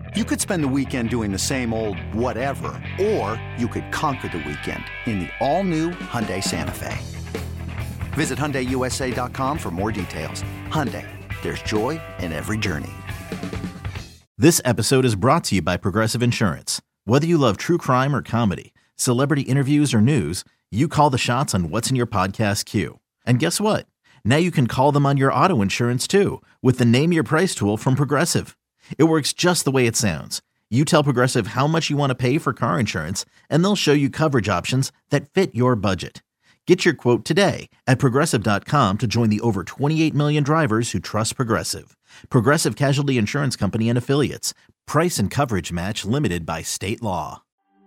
You could spend the weekend doing the same old whatever, or you could conquer the weekend in the all-new Hyundai Santa Fe. Visit HyundaiUSA.com for more details. Hyundai, there's joy in every journey. This episode is brought to you by Progressive Insurance. Whether you love true crime or comedy, celebrity interviews or news, you call the shots on what's in your podcast queue. And guess what? Now you can call them on your auto insurance too with the Name Your Price tool from Progressive. It works just the way it sounds. You tell Progressive how much you want to pay for car insurance, and they'll show you coverage options that fit your budget. Get your quote today at Progressive.com to join the over 28 million drivers who trust Progressive. Progressive Casualty Insurance Company and Affiliates. Price and coverage match limited by state law.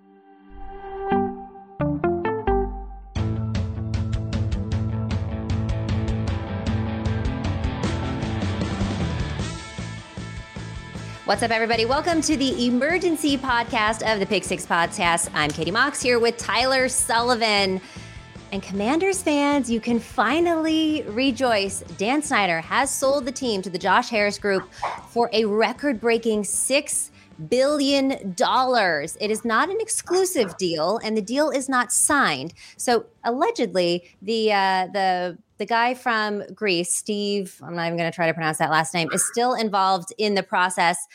What's up, everybody? Welcome to the emergency podcast of the Pick Six Podcast. I'm Katie Mox here with Tyler Sullivan. And Commanders fans, you can finally rejoice. Dan Snyder has sold the team to the Josh Harris Group for a record-breaking $6 billion. It is not an exclusive deal, and the deal is not signed. So allegedly, the guy from Greece, Steve, I'm not even going to try to pronounce that last name, is still involved in the process.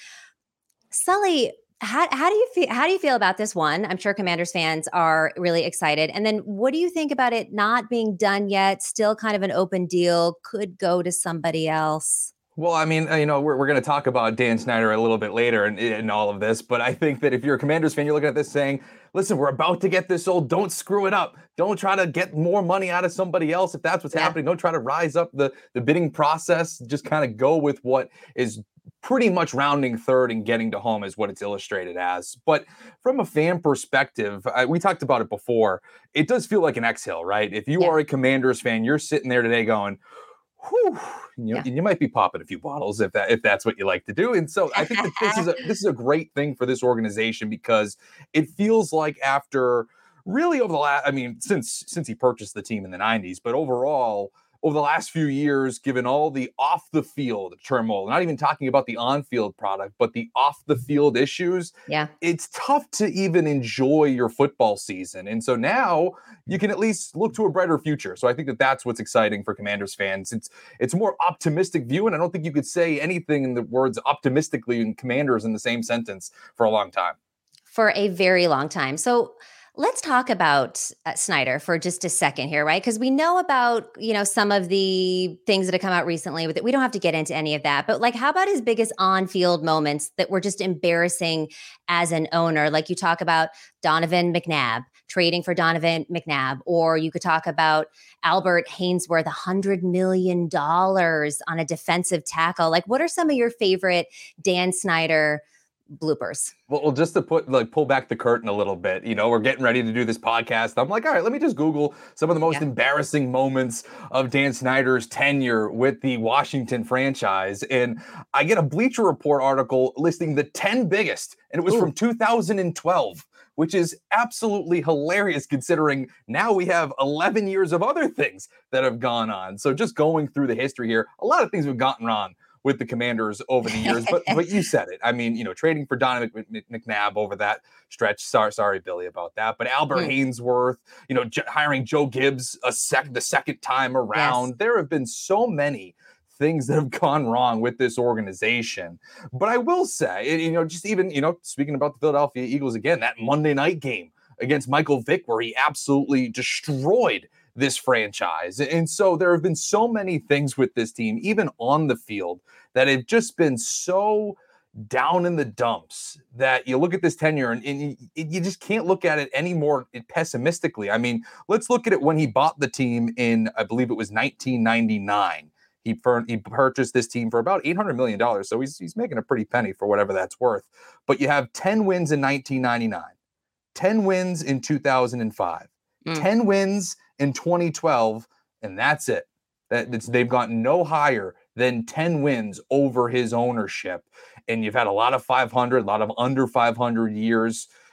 Sully, how do you feel? How do you feel about this one? I'm sure Commanders fans are really excited. And then what do you think about it not being done yet? Still kind of an open deal, could go to somebody else. Well, I mean, we're going to talk about Dan Snyder a little bit later in all of this, but I think that if you're a Commanders fan, you're looking at this saying, listen, we're about to get this sold. Don't screw it up. Don't try to get more money out of somebody else if that's what's happening. Don't try to rise up the bidding process. Just kind of go with what is pretty much rounding third and getting to home is what it's illustrated as. But from a fan perspective, we talked about it before. It does feel like an exhale, right? If you are a Commanders fan, you're sitting there today going, whew, you might be popping a few bottles if that's what you like to do. And so I think that this is a great thing for this organization because it feels like after really over the last, since he purchased the team in the 90s, but overall over the last few years, given all the off the field turmoil, not even talking about the on field product, but the off the field issues, it's tough to even enjoy your football season. And so now you can at least look to a brighter future. So I think that that's what's exciting for Commanders fans. It's a more optimistic view. And I don't think you could say anything in the words optimistically in Commanders in the same sentence for a long time. For a very long time. So let's talk about Snyder for just a second here, right? Because we know about, some of the things that have come out recently with it. We don't have to get into any of that. But how about his biggest on-field moments that were just embarrassing as an owner? Like you talk about Donovan McNabb, trading for Donovan McNabb, or you could talk about Albert Haynesworth, $100 million on a defensive tackle. What are some of your favorite Dan Snyder bloopers? Well, just to pull back the curtain a little bit, we're getting ready to do this podcast. I'm like, all right, let me just Google some of the most embarrassing moments of Dan Snyder's tenure with the Washington franchise. And I get a Bleacher Report article listing the 10 biggest, and it was from 2012, which is absolutely hilarious considering now we have 11 years of other things that have gone on. So just going through the history here, a lot of things have gotten wrong with the Commanders over the years, but you said it. I mean, trading for Donovan McNabb over that stretch. Sorry, Billy, about that. But Albert Haynesworth, hiring Joe Gibbs the second time around. Yes. There have been so many things that have gone wrong with this organization. But I will say, just even, speaking about the Philadelphia Eagles again, that Monday night game against Michael Vick, where he absolutely destroyed this franchise. And so there have been so many things with this team, even on the field, that have just been so down in the dumps that you look at this tenure and you just can't look at it any more pessimistically. I mean, let's look at it when he bought the team in, I believe it was 1999. He purchased this team for about $800 million. So he's making a pretty penny for whatever that's worth. But you have 10 wins in 1999, 10 wins in 2005, 10 wins in 2012, and that's it. They've gotten no higher than 10 wins over his ownership. And you've had a lot of 500, a lot of under 500 years.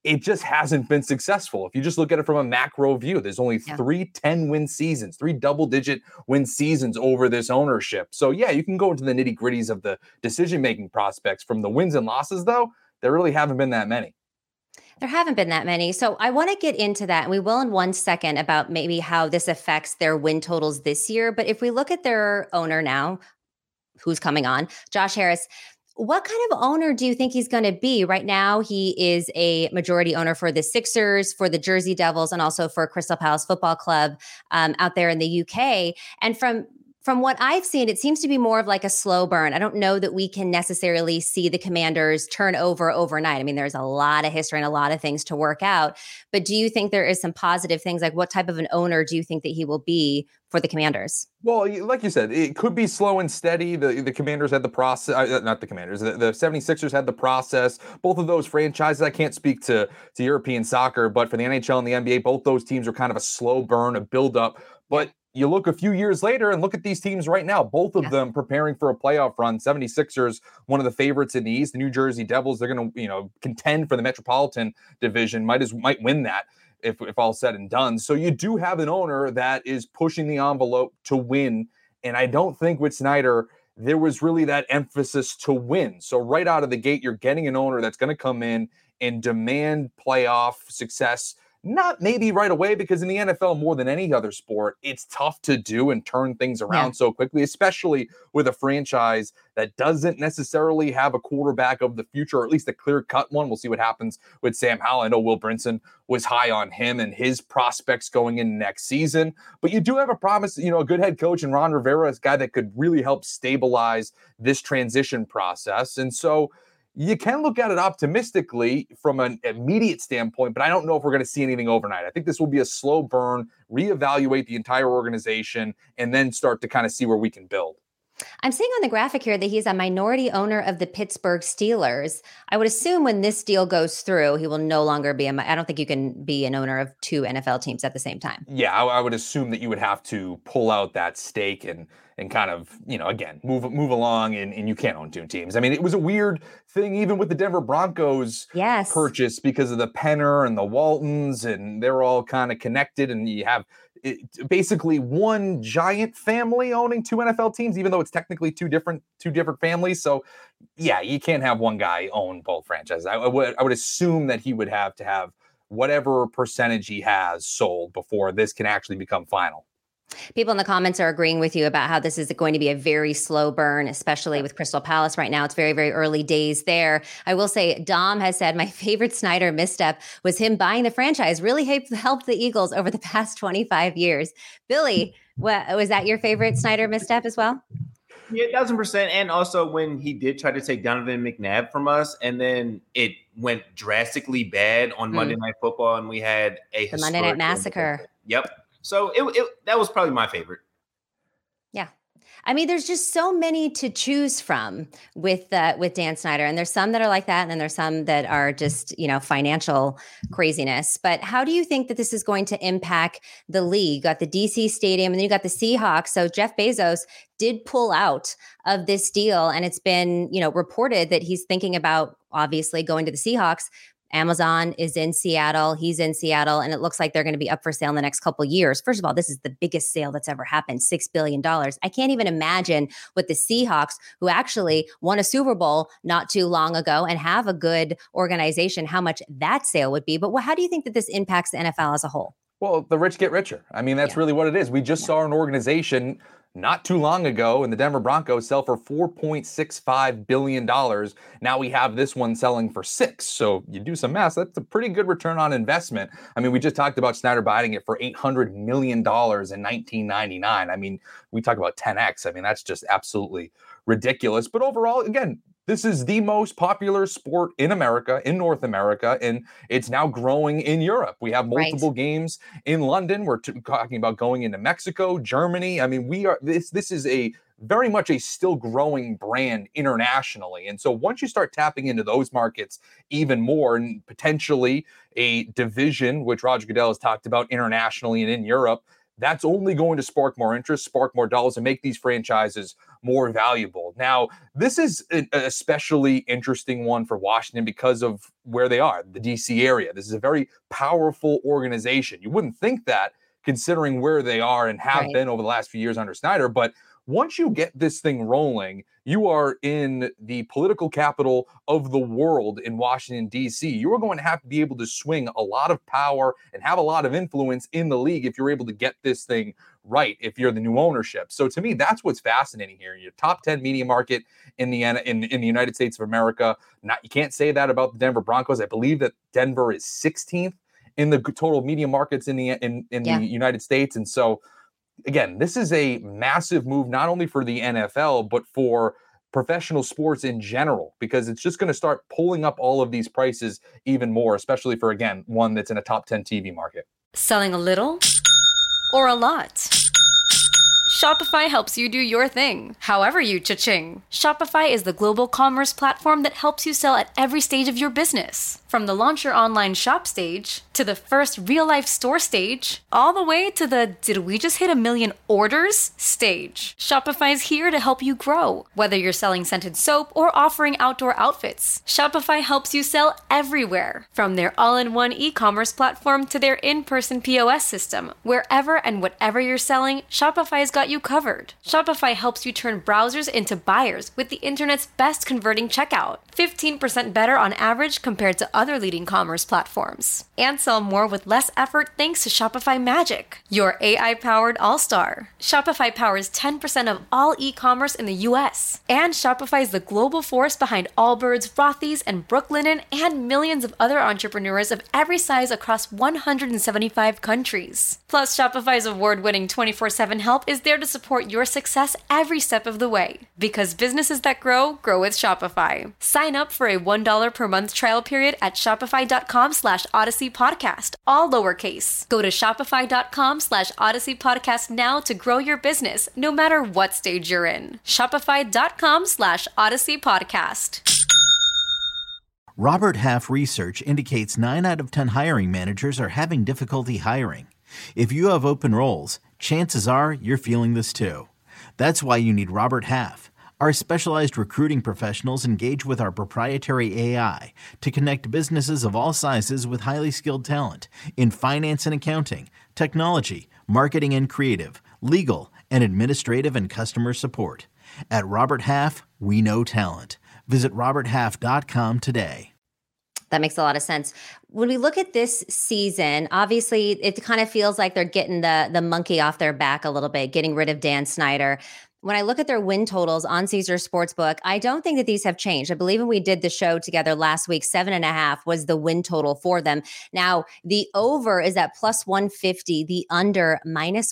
it just hasn't been successful. If you just look at it from a macro view, there's only 3 10-win seasons, 3 double-digit win seasons over this ownership. So yeah, you can go into the nitty-gritties of the decision-making prospects. From the wins and losses, though, there really haven't been that many. There haven't been that many. So I want to get into that, and we will in 1 second, about maybe how this affects their win totals this year. But if we look at their owner now, who's coming on, Josh Harris, what kind of owner do you think he's going to be? Right now, he is a majority owner for the Sixers, for the Jersey Devils, and also for Crystal Palace Football Club out there in the UK. And from what I've seen, it seems to be more of like a slow burn. I don't know that we can necessarily see the Commanders turn over overnight. I mean, there's a lot of history and a lot of things to work out. But do you think there is some positive things? Like, what type of an owner do you think that he will be for the Commanders? Well, like you said, it could be slow and steady. The Commanders had the process, not the Commanders, the 76ers had the process. Both of those franchises, I can't speak to European soccer, but for the NHL and the NBA, both those teams are kind of a slow burn, a build-up. But you look a few years later and look at these teams right now, both of them preparing for a playoff run. 76ers, one of the favorites in the East. The New Jersey Devils, they're going to, contend for the Metropolitan Division, might win that if all said and done. So you do have an owner that is pushing the envelope to win. And I don't think with Snyder, there was really that emphasis to win. So right out of the gate, you're getting an owner that's going to come in and demand playoff success. Not maybe right away, because in the NFL, more than any other sport, it's tough to do and turn things around so quickly, especially with a franchise that doesn't necessarily have a quarterback of the future, or at least a clear-cut one. We'll see what happens with Sam Howell. I know Will Brinson was high on him and his prospects going in next season. But you do have a promise, a good head coach in Ron Rivera, a guy that could really help stabilize this transition process. And so you can look at it optimistically from an immediate standpoint, but I don't know if we're going to see anything overnight. I think this will be a slow burn, reevaluate the entire organization, and then start to kind of see where we can build. I'm seeing on the graphic here that he's a minority owner of the Pittsburgh Steelers. I would assume when this deal goes through, he will no longer be I don't think you can be an owner of 2 NFL teams at the same time. Yeah, I would assume that you would have to pull out that stake and kind of, again, move along, and you can't own 2 teams. I mean, it was a weird thing even with the Denver Broncos purchase because of the Penner and the Waltons, and they're all kind of connected, and you have basically one giant family owning 2 NFL teams, even though it's technically two different families. So yeah, you can't have one guy own both franchises. I would assume that he would have to have whatever percentage he has sold before this can actually become final. People in the comments are agreeing with you about how this is going to be a very slow burn, especially with Crystal Palace right now. It's very, very early days there. I will say Dom has said my favorite Snyder misstep was him buying the franchise. Really helped the Eagles over the past 25 years. Billy, was that your favorite Snyder misstep as well? Yeah, 1,000%. And also when he did try to take Donovan McNabb from us, and then it went drastically bad on Monday Night Football, and we had the Monday Night Massacre. Yep. So that was probably my favorite. Yeah. I mean, there's just so many to choose from with Dan Snyder. And there's some that are like that. And then there's some that are just, financial craziness. But how do you think that this is going to impact the league? You got the DC Stadium, and then you got the Seahawks. So Jeff Bezos did pull out of this deal. And it's been, reported that he's thinking about obviously going to the Seahawks. Amazon is in Seattle. He's in Seattle, and it looks like they're going to be up for sale in the next couple of years. First of all, this is the biggest sale that's ever happened, $6 billion. I can't even imagine what the Seahawks, who actually won a Super Bowl not too long ago and have a good organization, how much that sale would be. But how do you think that this impacts the NFL as a whole? Well, the rich get richer. I mean, that's really what it is. We just saw an organization not too long ago in the Denver Broncos sell for $4.65 billion. Now we have this one selling for $6 billion. So you do some math, that's a pretty good return on investment. I mean, we just talked about Snyder buying it for $800 million in 1999. I mean, we talk about 10X. I mean, that's just absolutely ridiculous. But overall, again, this is the most popular sport in America, in North America, and it's now growing in Europe. We have multiple games in London. We're talking about going into Mexico, Germany. I mean, this is a very much a still growing brand internationally. And so once you start tapping into those markets even more, and potentially a division, which Roger Goodell has talked about internationally and in Europe, that's only going to spark more interest, spark more dollars, and make these franchises more valuable. Now, this is an especially interesting one for Washington because of where they are, the DC area. This is a very powerful organization. You wouldn't think that considering where they are and have been over the last few years under Snyder, but once you get this thing rolling, you are in the political capital of the world in Washington, D.C. You are going to have to be able to swing a lot of power and have a lot of influence in the league if you're able to get this thing right, if you're the new ownership. So to me, that's what's fascinating here. Your top 10 media market in the United States of America. You can't say that about the Denver Broncos. I believe that Denver is 16th in the total media markets in the United States. And so, again, this is a massive move, not only for the NFL, but for professional sports in general, because it's just going to start pulling up all of these prices even more, especially for, again, one that's in a top 10 TV market. Selling a little or a lot? Shopify helps you do your thing, however you cha-ching. Shopify is the global commerce platform that helps you sell at every stage of your business. From the launch your online shop stage, to the first real-life store stage, all the way to the did we just hit 1 million orders stage. Shopify's here to help you grow. Whether you're selling scented soap or offering outdoor outfits, Shopify helps you sell everywhere. From their all-in-one e-commerce platform to their in-person POS system, wherever and whatever you're selling, Shopify's got you covered. Shopify helps you turn browsers into buyers with the internet's best converting checkout. 15% better on average compared to other leading commerce platforms. And sell more with less effort thanks to Shopify Magic, your AI-powered all-star. Shopify powers 10% of all e-commerce in the US. And Shopify is the global force behind Allbirds, Rothy's, and Brooklinen, and millions of other entrepreneurs of every size across 175 countries. Plus, Shopify's award-winning 24/7 help is there to support your success every step of the way. Because businesses that grow, grow with Shopify. Sign up for a $1 per month trial period at shopify.com/Odyssey Podcast, all lowercase. Go to shopify.com/Odyssey Podcast now to grow your business, no matter what stage you're in. Shopify.com/Odyssey Podcast. Robert Half research indicates 9 out of 10 hiring managers are having difficulty hiring. If you have open roles, chances are you're feeling this too. That's why you need Robert Half. Our specialized recruiting professionals engage with our proprietary AI to connect businesses of all sizes with highly skilled talent in finance and accounting, technology, marketing and creative, legal, and administrative and customer support. At Robert Half, we know talent. Visit roberthalf.com today. That makes a lot of sense. When we look at this season, obviously it kind of feels like they're getting the monkey off their back a little bit, getting rid of Dan Snyder. When I look at their win totals on Caesars Sportsbook, I don't think that these have changed. I believe when we did the show together last week, 7.5 was the win total for them. Now, the over is at plus 150, the under minus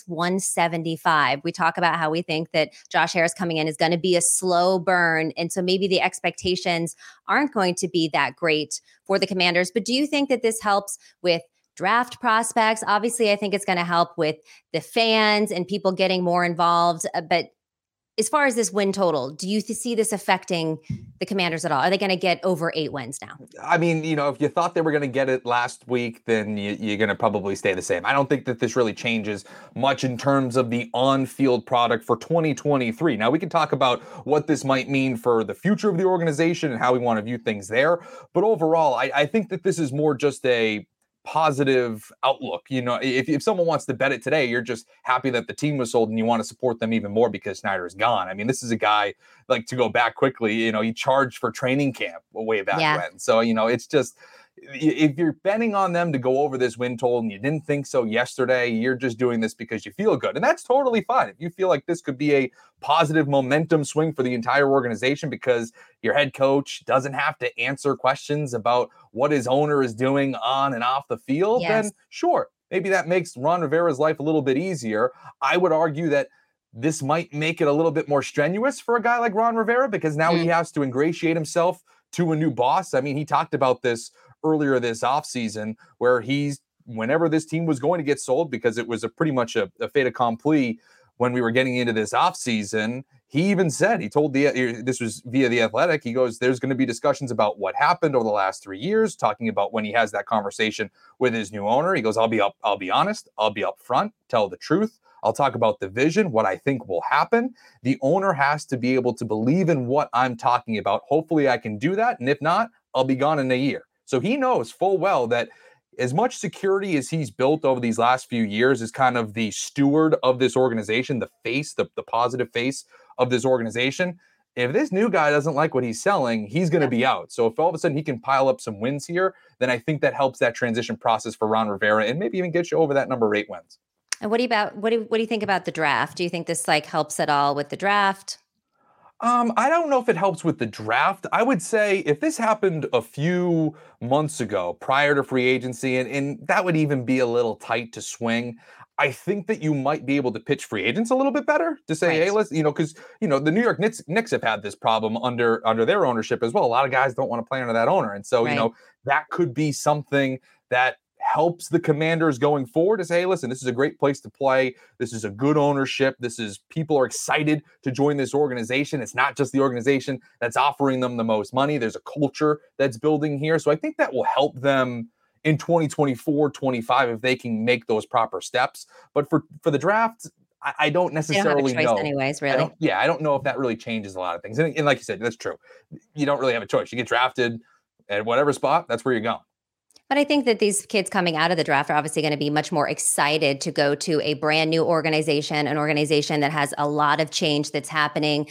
175. We talk about how we think that Josh Harris coming in is going to be a slow burn. And so maybe the expectations aren't going to be that great for the Commanders. But do you think that this helps with draft prospects? Obviously, I think it's going to help with the fans and people getting more involved. But as far as this win total, do you see this affecting the Commanders at all? Are they going to get over 8 wins now? I mean, if you thought they were going to get it last week, then you're going to probably stay the same. I don't think that this really changes much in terms of the on-field product for 2023. Now, we can talk about what this might mean for the future of the organization and how we want to view things there. But overall, I think that this is more just a positive outlook. If someone wants to bet it today, you're just happy that the team was sold and you want to support them even more because Snyder is gone. I mean, this is a guy, like, to go back quickly, he charged for training camp way back when. So, it's just, if you're betting on them to go over this win total and you didn't think so yesterday, you're just doing this because you feel good. And that's totally fine. If you feel like this could be a positive momentum swing for the entire organization because your head coach doesn't have to answer questions about what his owner is doing on and off the field, then sure, maybe that makes Ron Rivera's life a little bit easier. I would argue that this might make it a little bit more strenuous for a guy like Ron Rivera because now he has to ingratiate himself to a new boss. I mean, he talked about this earlier this offseason where whenever this team was going to get sold, because it was pretty much a fait accompli when we were getting into this offseason, he even said, this was via The Athletic, he goes, there's going to be discussions about what happened over the last 3 years, talking about when he has that conversation with his new owner. He goes, I'll be honest, I'll be upfront, tell the truth. I'll talk about the vision, what I think will happen. The owner has to be able to believe in what I'm talking about. Hopefully I can do that. And if not, I'll be gone in a year. So he knows full well that as much security as he's built over these last few years as kind of the steward of this organization, the face, the positive face of this organization, if this new guy doesn't like what he's selling, he's going to be out. So if all of a sudden he can pile up some wins here, then I think that helps that transition process for Ron Rivera and maybe even get you over that number 8 wins. And what do you think about the draft? Do you think this helps at all with the draft? I don't know if it helps with the draft. I would say if this happened a few months ago prior to free agency, and that would even be a little tight to swing, I think that you might be able to pitch free agents a little bit better to say, hey, let's, because, the New York Knicks have had this problem under their ownership as well. A lot of guys don't want to play under that owner. And so, that could be something that helps the Commanders going forward to say, hey, listen, this is a great place to play. This is a good ownership. People are excited to join this organization. It's not just the organization that's offering them the most money. There's a culture that's building here. So I think that will help them in 2024, 25, if they can make those proper steps. But for the draft, I don't necessarily know. Anyways, really. I don't know if that really changes a lot of things. And like you said, that's true. You don't really have a choice. You get drafted at whatever spot, that's where you're going. But I think that these kids coming out of the draft are obviously going to be much more excited to go to a brand new organization, an organization that has a lot of change that's happening.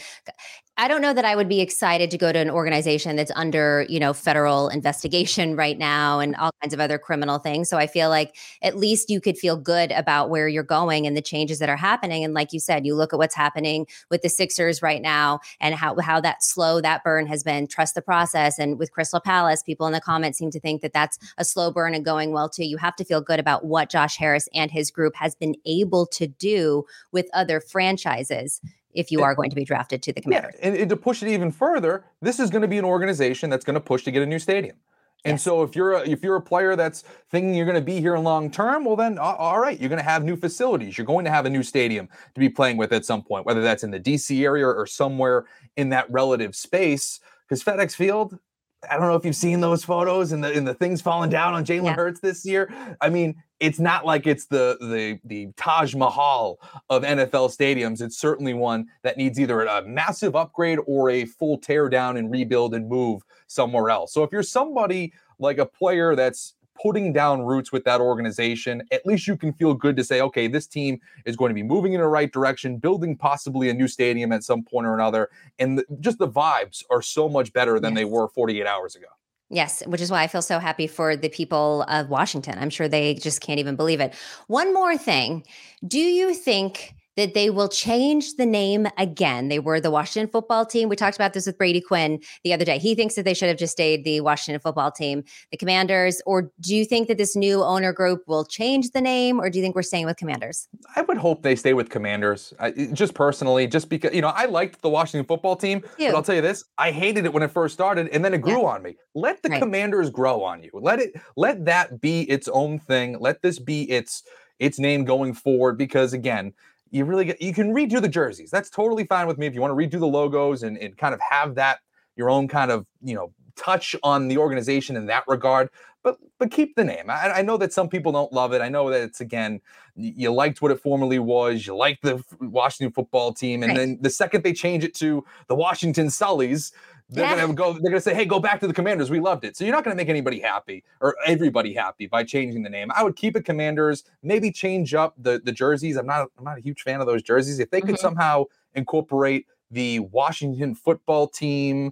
I don't know that I would be excited to go to an organization that's under, federal investigation right now and all kinds of other criminal things. So I feel like at least you could feel good about where you're going and the changes that are happening. And like you said, you look at what's happening with the Sixers right now and how that burn has been. Trust the process. And with Crystal Palace, people in the comments seem to think that that's a slow burn and going well too. You have to feel good about what Josh Harris and his group has been able to do with other franchises if you are going to be drafted to the Commanders. Yeah, and to push it even further, this is going to be an organization that's going to push to get a new stadium. And so if you're a player that's thinking you're going to be here long term, well then, all right, you're going to have new facilities. You're going to have a new stadium to be playing with at some point, whether that's in the DC area or somewhere in that relative space. Because FedEx Field, I don't know if you've seen those photos and the things falling down on Jalen Hurts this year. I mean, it's not like it's the Taj Mahal of NFL stadiums. It's certainly one that needs either a massive upgrade or a full tear down and rebuild and move somewhere else. So if you're somebody like a player that's putting down roots with that organization, at least you can feel good to say, okay, this team is going to be moving in the right direction, building possibly a new stadium at some point or another. And just the vibes are so much better than they were 48 hours ago. Yes, which is why I feel so happy for the people of Washington. I'm sure they just can't even believe it. One more thing. Do you think that they will change the name again? They were the Washington football team. We talked about this with Brady Quinn the other day. He thinks that they should have just stayed the Washington football team, the Commanders. Or do you think that this new owner group will change the name? Or do you think we're staying with Commanders? I would hope they stay with Commanders. Just personally, just because, I liked the Washington football team, but I'll tell you this, I hated it when it first started and then it grew on me. Let the Commanders grow on you. Let that be its own thing. Let this be its name going forward, because again, you can redo the jerseys. That's totally fine with me if you want to redo the logos and kind of have that your own kind of, touch on the organization in that regard, but keep the name. I know that some people don't love it. I know that it's, again, you liked what it formerly was. You liked the Washington football team. And then the second they change it to the Washington Sullies, they're going to say, hey, go back to the Commanders. We loved it. So you're not going to make anybody happy or everybody happy by changing the name. I would keep it Commanders, maybe change up the jerseys. I'm not a huge fan of those jerseys. If they could somehow incorporate the Washington football team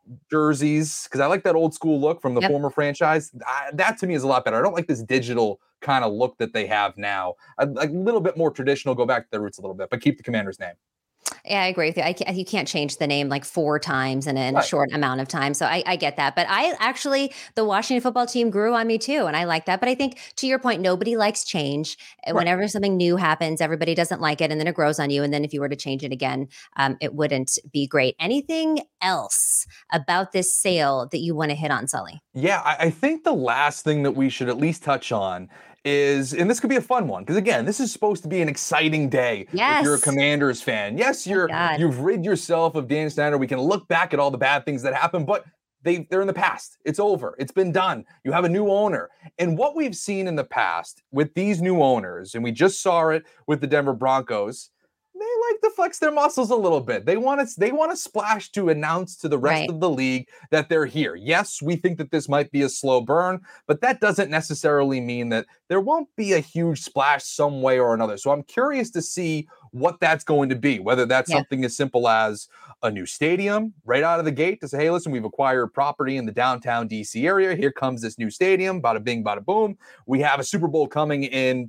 jerseys, because I like that old school look from the former franchise. That to me is a lot better. I don't like this digital kind of look that they have now. A little bit more traditional, go back to their roots a little bit, but keep the Commanders name. Yeah, I agree with you. You can't change the name like 4 times in a short amount of time. So I get that. But the Washington football team grew on me too. And I like that. But I think to your point, nobody likes change. Whenever something new happens, everybody doesn't like it. And then it grows on you. And then if you were to change it again, it wouldn't be great. Anything else about this sale that you want to hit on, Sully? Yeah, I think the last thing that we should at least touch on is, and this could be a fun one, because again, this is supposed to be an exciting day if you're a Commanders fan. Yes, you've rid yourself of Dan Snyder. We can look back at all the bad things that happened, but they're in the past. It's over. It's been done. You have a new owner. And what we've seen in the past with these new owners, and we just saw it with the Denver Broncos, they like to flex their muscles a little bit. They want to splash to announce to the rest of the league that they're here. Yes, we think that this might be a slow burn, but that doesn't necessarily mean that there won't be a huge splash some way or another. So I'm curious to see what that's going to be, whether that's something as simple as a new stadium right out of the gate to say, hey, listen, we've acquired property in the downtown DC area. Here comes this new stadium, bada bing, bada boom. We have a Super Bowl coming in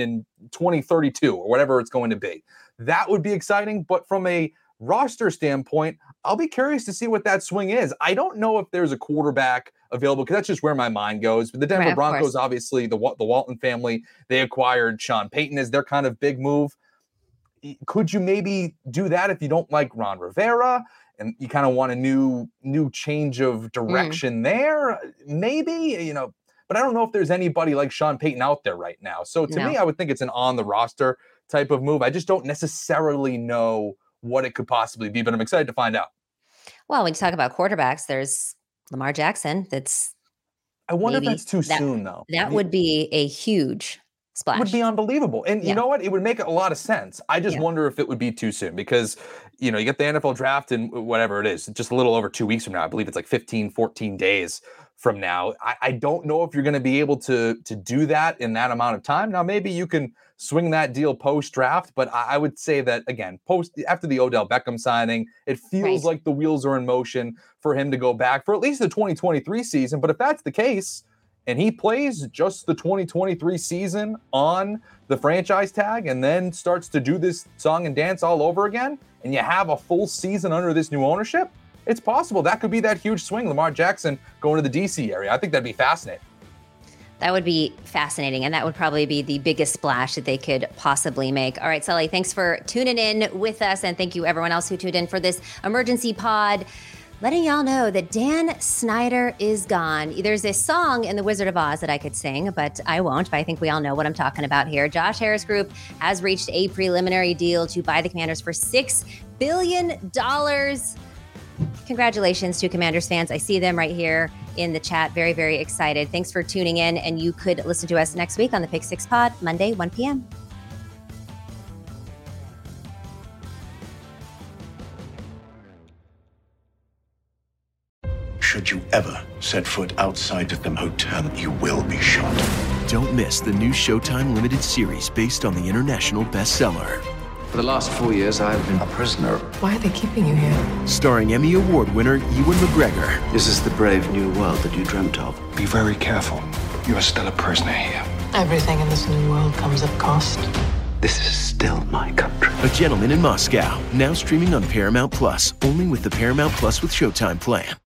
2032 or whatever it's going to be. That would be exciting. But from a roster standpoint, I'll be curious to see what that swing is. I don't know if there's a quarterback available, because that's just where my mind goes. But the Denver Broncos, obviously, the Walton family, they acquired Sean Payton as their kind of big move. Could you maybe do that if you don't like Ron Rivera and you kind of want a new change of direction there? Maybe, but I don't know if there's anybody like Sean Payton out there right now. So to me, I would think it's an on the roster type of move. I just don't necessarily know what it could possibly be, but I'm excited to find out. Well, when you talk about quarterbacks, there's Lamar Jackson. I wonder if that's too soon, though. That would be a huge splash. It would be unbelievable. And you know what? It would make a lot of sense. I just wonder if it would be too soon, because, you get the NFL draft in whatever it is, just a little over 2 weeks from now. I believe it's like 15, 14 days from now. I don't know if you're going to be able to do that in that amount of time. Now, maybe you can swing that deal post-draft, but I would say that, again, after the Odell Beckham signing, it feels like the wheels are in motion for him to go back for at least the 2023 season. But if that's the case, and he plays just the 2023 season on the franchise tag and then starts to do this song and dance all over again, and you have a full season under this new ownership, it's possible that could be that huge swing, Lamar Jackson going to the DC area. I think that'd be fascinating. That would be fascinating, and that would probably be the biggest splash that they could possibly make. All right, Sully, thanks for tuning in with us, and thank you everyone else who tuned in for this emergency pod, letting y'all know that Dan Snyder is gone. There's a song in The Wizard of Oz that I could sing, but I won't. But I think we all know what I'm talking about here. Josh Harris Group has reached a preliminary deal to buy the Commanders for $6 billion. Congratulations to Commanders fans. I see them right here in the chat. Very, very excited. Thanks for tuning in, and you could listen to us next week on the Pick Six Pod, Monday, 1 p.m. Should you ever set foot outside of the hotel, you will be shot. Don't miss the new Showtime limited series based on the international bestseller. For the last 4 years, I've been a prisoner. Why are they keeping you here? Starring Emmy Award winner Ewan McGregor. This is the brave new world that you dreamt of. Be very careful. You are still a prisoner here. Everything in this new world comes at cost. This is still my country. A Gentleman in Moscow, now streaming on Paramount Plus, only with the Paramount Plus with Showtime plan.